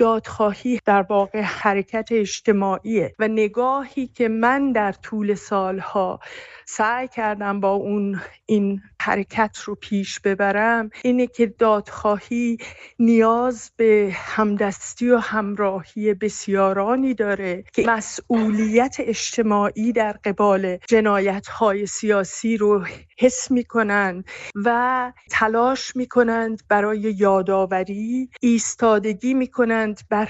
دادخواهی در واقع حرکت اجتماعیه و نگاهی که من در طول سالها سعی کردم با این حرکت رو پیش ببرم اینه که دادخواهی نیاز به همدستی و همراهی بسیارانی داره که مسئولیت اجتماعی در قبال جنایت‌های سیاسی رو حس می‌کنند و تلاش می‌کنند برای یادآوری، ایستادگی می‌کنند بر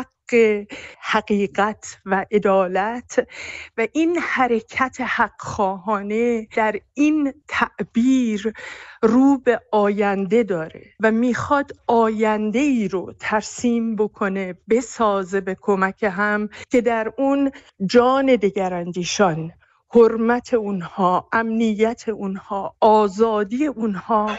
حقیقت و عدالت و این حرکت حق‌خواهانه در این تعبیر رو به آینده داره و میخواد آینده ای رو ترسیم بکنه، بسازه به کمک هم که در اون جان دگراندیشان، حرمت اونها، امنیت اونها، آزادی اونها،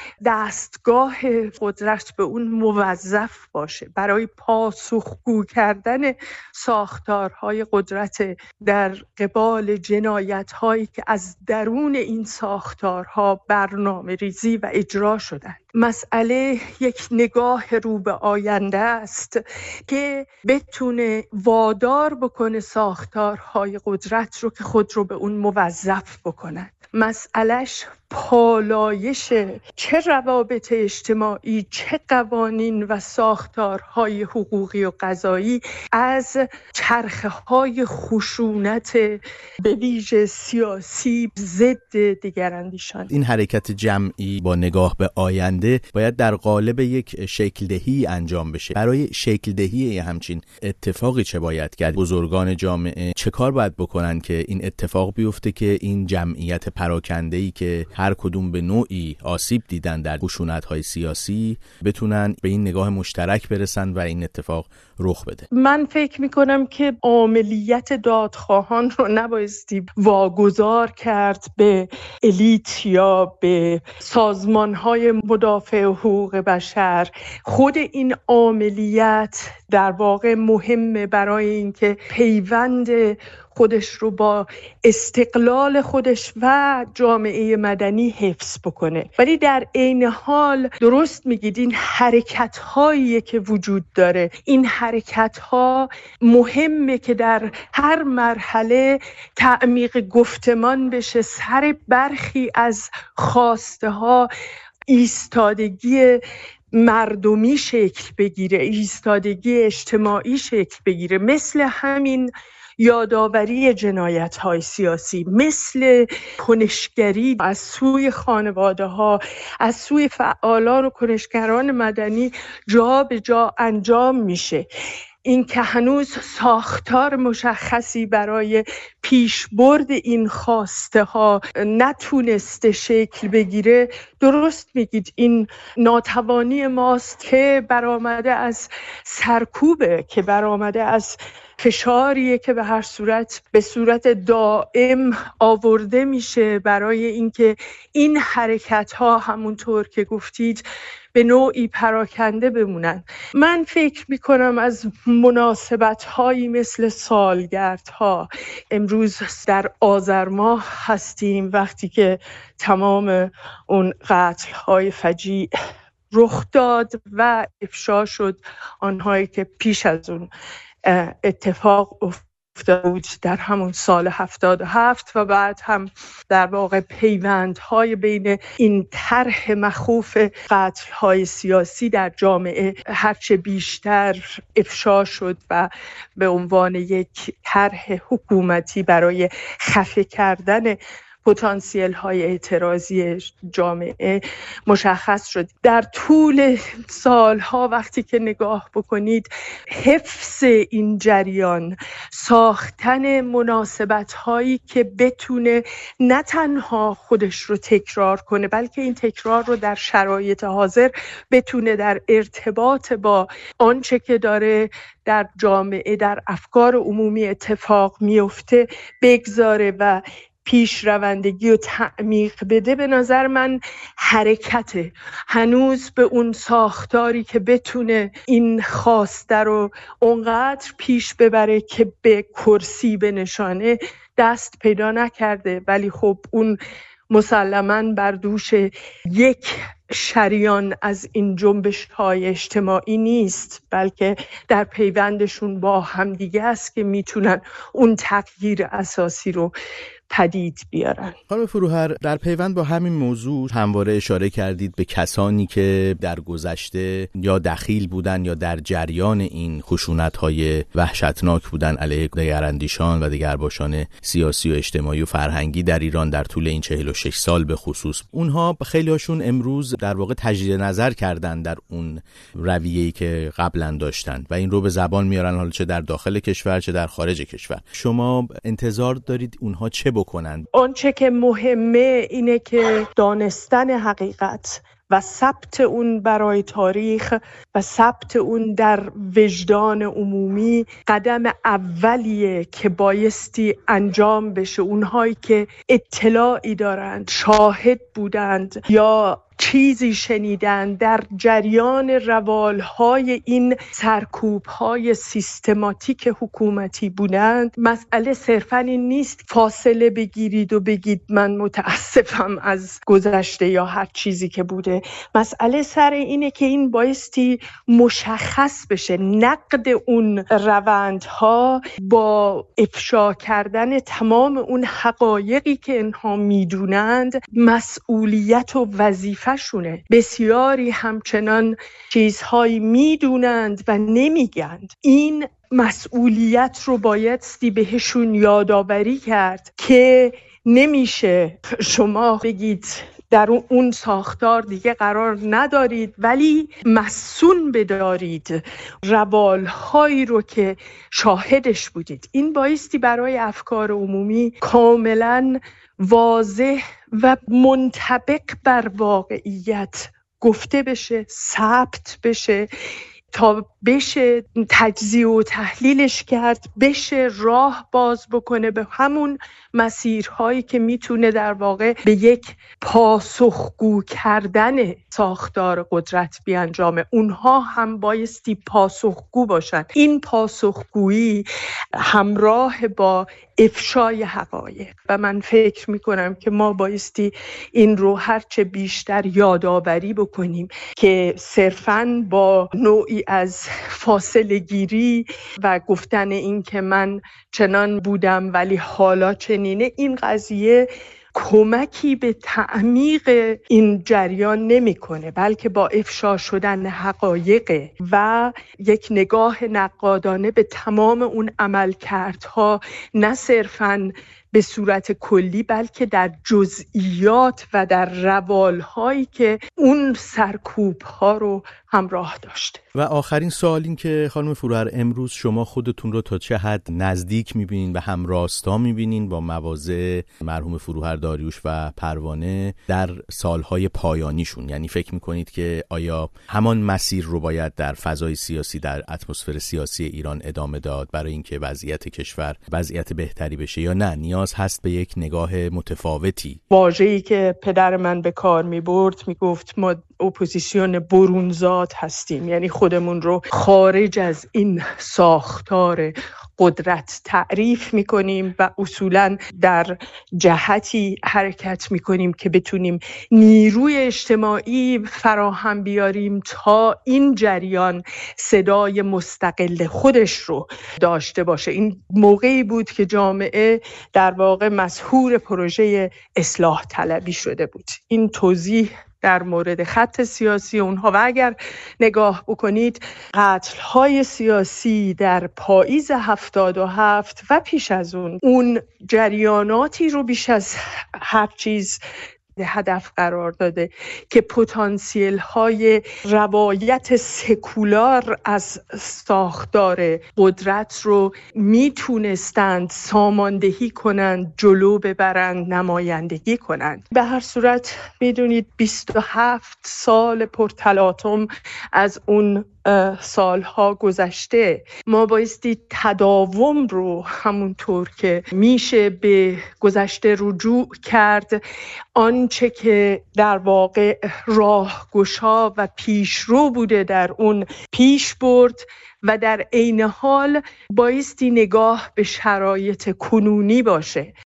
دستگاه قدرت به اون موظف باشه برای پاسخگو کردن ساختارهای قدرت در قبال جنایت‌هایی که از درون این ساختارها برنامه ریزی و اجرا شدند. مسئله یک نگاه رو به آینده است که بتونه وادار بکنه ساختارهای قدرت رو که خود رو به اون موظف بکنن. مسئلهش پالایش چه روابط اجتماعی، چه قوانین و ساختارهای حقوقی و قضایی از چرخه‌های خشونت به ویژه سیاسی ضد دیگراندیشان. این حرکت جمعی با نگاه به آینده باید در قالب یک شکل دهی انجام بشه. برای شکل دهی همچین اتفاقی چه باید کرد؟ بزرگان جامعه چه کار باید بکنن که این اتفاق بیفته که این جمعیت پراکنده‌ای که هر کدوم به نوعی آسیب دیدن در خشونت‌های سیاسی بتونن به این نگاه مشترک برسن و این اتفاق رخ بده؟ من فکر میکنم که عاملیت دادخواهان رو نبایستی واگذار کرد به الیت یا به سازمان‌های مدافع حقوق بشر. خود این عاملیت در واقع مهمه برای اینکه پیوند خودش رو با استقلال خودش و جامعه مدنی حفظ بکنه. ولی در عین حال درست میگید این حرکت‌هایی که وجود داره، این حرکت‌ها مهمه که در هر مرحله تعمیق گفتمان بشه، سر برخی از خواسته ها ایستادگی مردمی شکل بگیره، ایستادگی اجتماعی شکل بگیره، مثل همین یادآوری جنایت‌های سیاسی، مثل کنشگری از سوی خانواده‌ها، از سوی فعالان و کنشگران مدنی جا به جا انجام میشه. این که هنوز ساختار مشخصی برای پیشبرد این خواسته ها نتونسته شکل بگیره، درست میگید این ناتوانی ماست که برآمده از سرکوبه، که برآمده از فشاریه که به هر صورت به صورت دائم آورده میشه برای اینکه این حرکت ها همونطور که گفتید به نوعی پراکنده بمونن. من فکر میکنم از مناسبت هایی مثل سالگردها، امروز در آذر ماه هستیم وقتی که تمام اون قتل های فجیع رخ داد و افشا شد، آنهایی که پیش از اون اتفاق افتاده بود در همون سال 77 و بعد هم در واقع پیوندهای بین این طرح مخوف قتل‌های سیاسی در جامعه هرچه بیشتر افشا شد و به عنوان یک طرح حکومتی برای خفه کردن پتانسیل های اعتراضی جامعه مشخص شد. در طول سالها وقتی که نگاه بکنید، حفظ این جریان، ساختن مناسبت هایی که بتونه نه تنها خودش رو تکرار کنه بلکه این تکرار رو در شرایط حاضر بتونه در ارتباط با آنچه که داره در جامعه، در افکار عمومی اتفاق میفته بگذاره و پیشروندگی و تعمیق بده، به نظر من حرکته. هنوز به اون ساختاری که بتونه این خواسته رو اونقدر پیش ببره که به کرسی بنشانه دست پیدا نکرده، ولی خب اون مسلماً بر دوش یک شریان از این جنبش‌های اجتماعی نیست، بلکه در پیوندشون با همدیگه است که میتونن اون تغییر اساسی رو پدید بیارن. خانم فروهر، در پیوند با همین موضوع همواره اشاره کردید به کسانی که در گذشته یا دخیل بودن یا در جریان این خشونت‌های وحشتناک بودن علیه دگراندیشان و دگرباشان سیاسی و اجتماعی و فرهنگی در ایران در طول این 46 سال به خصوص. اونها خیلی‌هاشون امروز در واقع تجدید نظر کردن در اون رویه‌ای که قبلا داشتن و این رو به زبان میارن، حالا چه در داخل کشور چه در خارج کشور. شما انتظار دارید اونها چه بکنن؟ آنچه که مهمه اینه که دانستن حقیقت و ثبت اون برای تاریخ و ثبت اون در وجدان عمومی قدم اولیه که بایستی انجام بشه. اونهایی که اطلاعی دارند، شاهد بودند یا چیزی شنیدن در جریان روالهای این سرکوب‌های سیستماتیک حکومتی بودند، مسئله صرفاً این نیست فاصله بگیرید و بگید من متاسفم از گذشته یا هر چیزی که بوده. مسئله سر اینه که این بایستی مشخص بشه. نقد اون روندها با افشا کردن تمام اون حقایقی که اینها میدونند مسئولیت و وظیفه شونه. بسیاری همچنان چیزهایی میدونند و نمیگند. این مسئولیت رو بایستی بهشون یادآوری کرد که نمیشه شما بگید در اون ساختار دیگه قرار ندارید ولی مسئول بدارید روالهایی رو که شاهدش بودید. این بایستی برای افکار عمومی کاملاً واضح و منطبق بر واقعیت گفته بشه، ثبت بشه تا بشه تجزیه و تحلیلش کرد، بشه راه باز بکنه به همون مسیرهایی که میتونه در واقع به یک پاسخگو کردن ساختار قدرت بیانجامه. اونها هم بایستی پاسخگو باشن. این پاسخگویی همراه با افشای حقایق و من فکر میکنم که ما بایستی این رو هرچه بیشتر یادآوری بکنیم که صرفاً با نوعی از فاصله گیری و گفتن این که من چنان بودم ولی حالا چنینه، این قضیه کمکی به تعمیق این جریان نمیکنه، بلکه با افشا شدن حقایق و یک نگاه نقادانه به تمام اون عملکردها، نه صرفاً به صورت کلی بلکه در جزئیات و در روالهایی که اون سرکوب‌ها رو همراه داشته. و آخرین سوال این که خانم فروهر، امروز شما خودتون رو تا چه حد نزدیک می‌بینین و همراستا می‌بینین با مواضع مرحوم فروهر داریوش و پروانه در سالهای پایانیشون؟ یعنی فکر می‌کنید که آیا همان مسیر رو باید در فضای سیاسی، در اتمسفر سیاسی ایران ادامه داد برای اینکه وضعیت کشور وضعیت بهتری بشه، یا نه نیاز هست به یک نگاه متفاوتی؟ واژه‌ای که پدر من به کار می‌برد میگفت ما اپوزیسیون برونزاد هستیم، یعنی خودمون رو خارج از این ساختار قدرت تعریف میکنیم و اصولاً در جهتی حرکت میکنیم که بتونیم نیروی اجتماعی فراهم بیاریم تا این جریان صدای مستقل خودش رو داشته باشه. این موقعی بود که جامعه در واقع مسحور پروژه اصلاح طلبی شده بود. این توضیح در مورد خط سیاسی اونها. و اگر نگاه بکنید قتل‌های سیاسی در پاییز 77 و پیش از اون جریاناتی رو بیش از هر چیز هدف قرار داده که پتانسیل های روایت سکولار از ساختار قدرت رو میتونستند ساماندهی کنند، جلو ببرند، نمایندگی کنند. به هر صورت میدونید 27 سال پرتلاطم از اون سالها گذشته. ما بایستی تداوم رو همونطور که میشه به گذشته رجوع کرد، آنچه که در واقع راهگشا و پیشرو بوده در اون پیش برد و در عین حال بایستی نگاه به شرایط کنونی باشه.